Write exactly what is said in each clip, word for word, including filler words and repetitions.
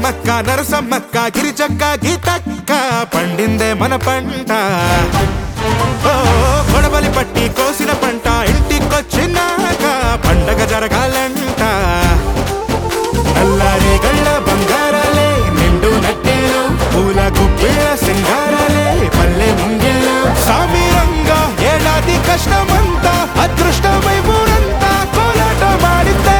సమ్మక్క నరసమ్మక్క గిరిజక్క గీతక్క పండిందే మన పంట. ఓ గొడవలి పట్టి కోసిన పంట ఇంటికొచ్చినాక పండగ జరగాలంట. నల్లారే గళ్ళ బంగారాలే నిండు నట్టేలు పూల గుప్పిళ్ళ సింగారాలే పల్లె ముంగిళ్ళు సామీరంగా ఏడాది కష్టమంతా అదృష్టమై ఊరంతా కోలాట మాడితే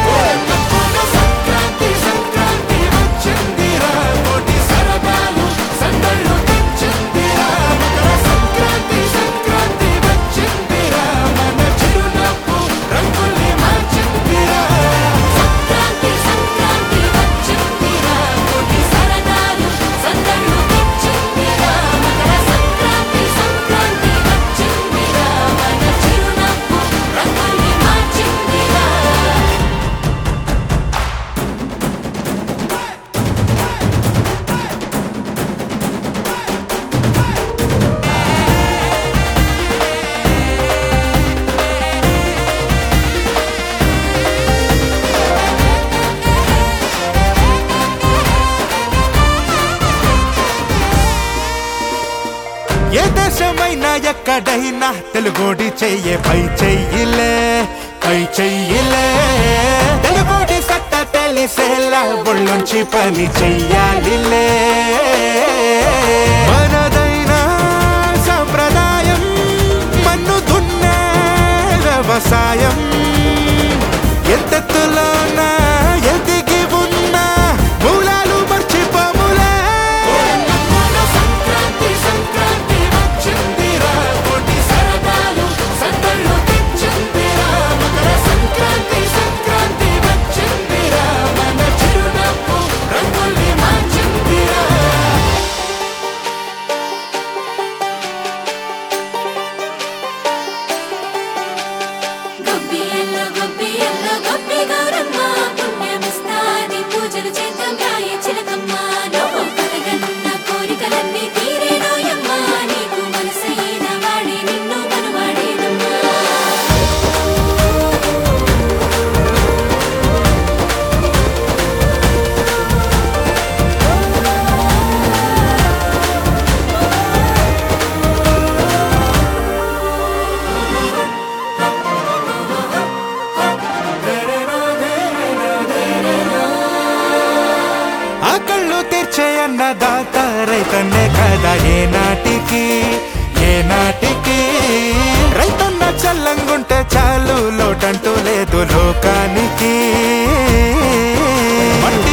ఏ దేశమైనా ఎక్కడైనా తెలుగోడి చెయ్యే పై చెయ్యిలే పై చెయ్యిలే. తెలుగోడి సత్త తెలిసేలా ఒళ్ళొంచి పని చెయ్యాలిలే. మనదైన సంప్రదాయం మన్ను దున్నే వ్యవసాయం ఎంతెత్తులోన ఎదిగి ఉన్న మూలాలు మర్చిపోములే. అన్నదాత రైతన్నే కదా ఏ నాటికి ఏ నాటికి. రైతన్న చల్లంగుంటే చాలు లోటంటూ లేదు లోకానికి.